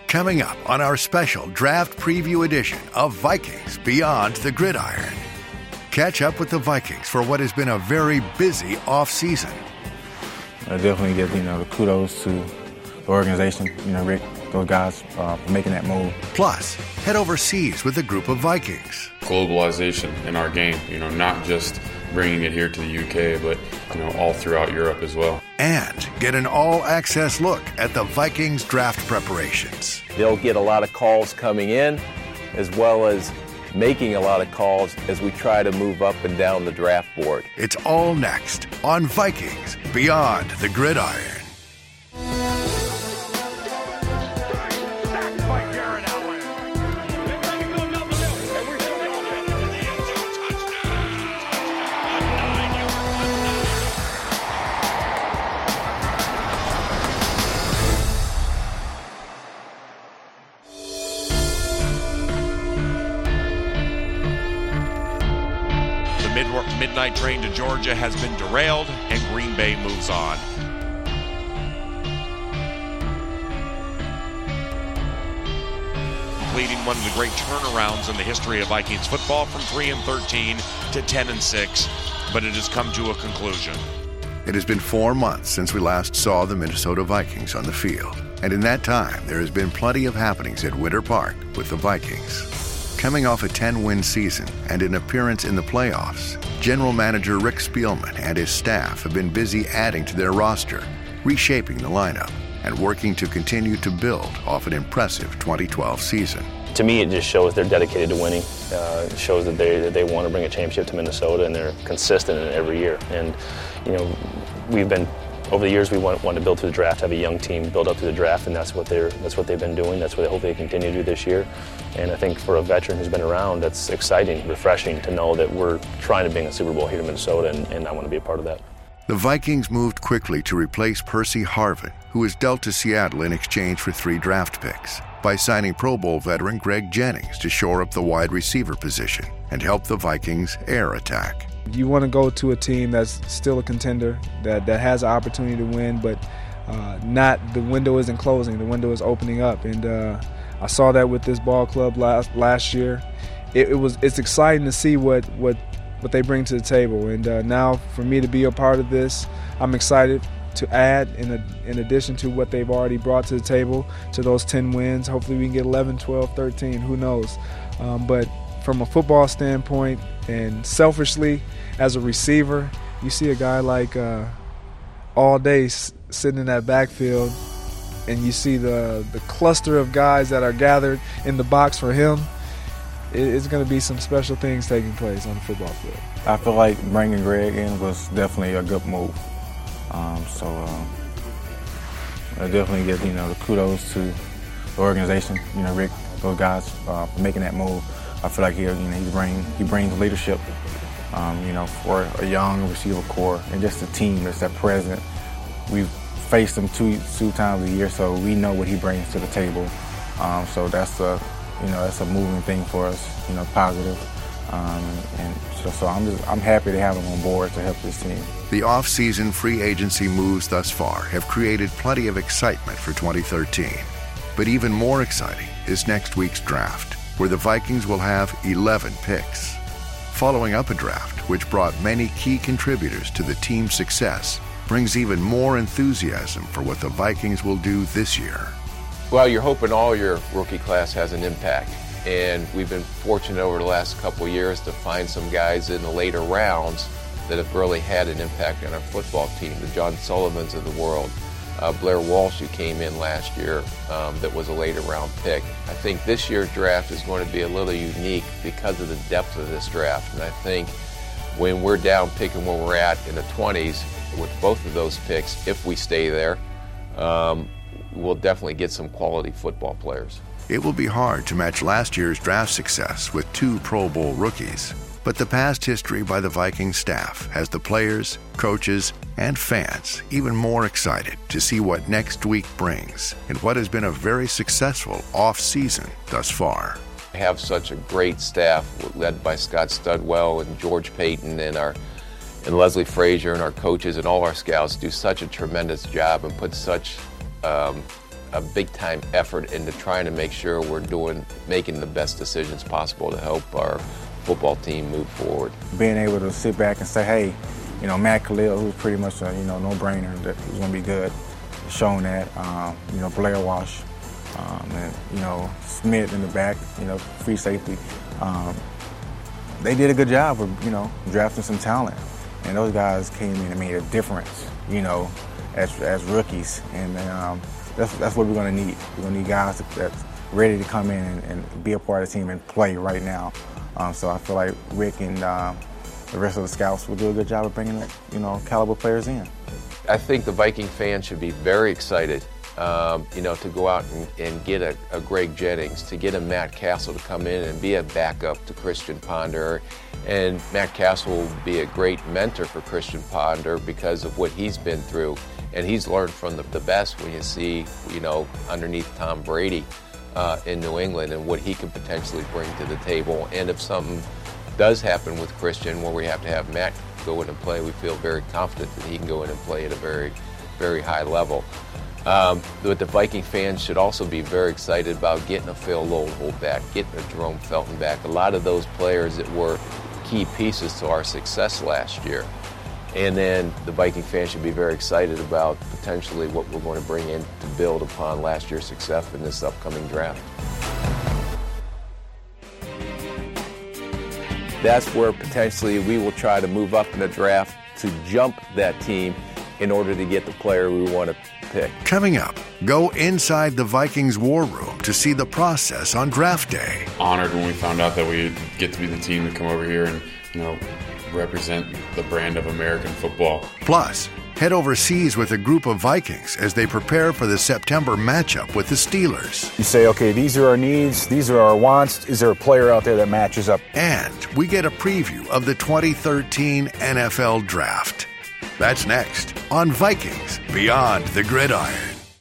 Coming up on our special draft preview edition of Vikings Beyond the Gridiron. Catch up with the Vikings for what has been a very busy offseason. I definitely give, the kudos to the organization, Rick, those guys for making that move. Plus, head overseas with a group of Vikings. Globalization in our game, not just bringing it here to the UK, but, all throughout Europe as well. And get an all-access look at the Vikings draft preparations. They'll get a lot of calls coming in, as well as making a lot of calls as we try to move up and down the draft board. It's all next on Vikings Beyond the Gridiron. Midnight train to Georgia has been derailed, and Green Bay moves on. Completing one of the great turnarounds in the history of Vikings football from 3-13 to 10-6, but it has come to a conclusion. It has been 4 months since we last saw the Minnesota Vikings on the field, and in that time there has been plenty of happenings at Winter Park with the Vikings. Coming off a 10-win season and an appearance in the playoffs, General Manager Rick Spielman and his staff have been busy adding to their roster, reshaping the lineup, and working to continue to build off an impressive 2012 season. To me, it just shows they're dedicated to winning. It shows that they want to bring a championship to Minnesota, and they're consistent in it every year. And, we've been, over the years, we want to build through the draft, have a young team build up through the draft, and that's what they've been doing. That's what I hope they continue to do this year. And I think for a veteran who's been around, that's exciting, refreshing to know that we're trying to bring a Super Bowl here to Minnesota, and I want to be a part of that. The Vikings moved quickly to replace Percy Harvin, who was dealt to Seattle in exchange for 3 draft picks, by signing Pro Bowl veteran Greg Jennings to shore up the wide receiver position and help the Vikings' air attack. You want to go to a team that's still a contender, that has an opportunity to win, but the window isn't closing, the window is opening up. And I saw that with this ball club last year. It's exciting to see what they bring to the table. And now for me to be a part of this, I'm excited to add in addition to what they've already brought to the table to those 10 wins. Hopefully we can get 11, 12, 13, who knows. But from a football standpoint and selfishly as a receiver, you see a guy like all day sitting in that backfield, and you see the cluster of guys that are gathered in the box for him. It's going to be some special things taking place on the football field. I feel like bringing Greg in was definitely a good move. I definitely give the kudos to the organization, Rick, those guys for making that move. I feel like he brings leadership, for a young receiver core and just a team that's that present. We've faced him two times a year, so we know what he brings to the table. So that's a moving thing for us, positive. So I'm happy to have him on board to help this team. The off-season free agency moves thus far have created plenty of excitement for 2013. But even more exciting is next week's draft, where the Vikings will have 11 picks. Following up a draft which brought many key contributors to the team's success brings even more enthusiasm for what the Vikings will do this year. Well, you're hoping all your rookie class has an impact. And we've been fortunate over the last couple of years to find some guys in the later rounds that have really had an impact on our football team. The John Sullivans of the world, Blair Walsh, who came in last year, that was a later round pick. I think this year's draft is going to be a little unique because of the depth of this draft. And I think when we're down picking where we're at in the 20s with both of those picks, if we stay there, we'll definitely get some quality football players. It will be hard to match last year's draft success with 2 Pro Bowl rookies, but the past history by the Vikings staff has the players, coaches, and fans even more excited to see what next week brings in what has been a very successful off-season thus far. We have such a great staff led by Scott Studwell and George Payton and Leslie Frazier, and our coaches and all our scouts do such a tremendous job and put such a big-time effort into trying to make sure we're making the best decisions possible to help our football team move forward. Being able to sit back and say, hey, Matt Khalil, who's pretty much a no-brainer that was going to be good, shown that. Blair Walsh, and Smith in the back, free safety. They did a good job of drafting some talent, and those guys came in and made a difference, as rookies, and that's what we're going to need. We're going to need guys that's ready to come in and be a part of the team and play right now. So I feel like Rick and the rest of the scouts will do a good job of bringing caliber players in. I think the Viking fans should be very excited, to go out and get a Greg Jennings, to get a Matt Castle to come in and be a backup to Christian Ponder. And Matt Castle will be a great mentor for Christian Ponder because of what he's been through. And he's learned from the best when you see, underneath Tom Brady in New England and what he could potentially bring to the table. And if something does happen with Christian where we have to have Matt go in and play, we feel very confident that he can go in and play at a very, very high level. But the Viking fans should also be very excited about getting a Phil Loadholt back, getting a Jerome Felton back. A lot of those players that were key pieces to our success last year. And then the Viking fans should be very excited about potentially what we're going to bring in to build upon last year's success in this upcoming draft. That's where potentially we will try to move up in the draft to jump that team in order to get the player we want to pick. Coming up, go inside the Vikings war room to see the process on draft day. Honored when we found out that we'd get to be the team to come over here and, represent the brand of American football. Plus, head overseas with a group of Vikings as they prepare for the September matchup with the Steelers. You say, okay, these are our needs, these are our wants. Is there a player out there that matches up? And we get a preview of the 2013 NFL Draft. That's next on Vikings Beyond the Gridiron.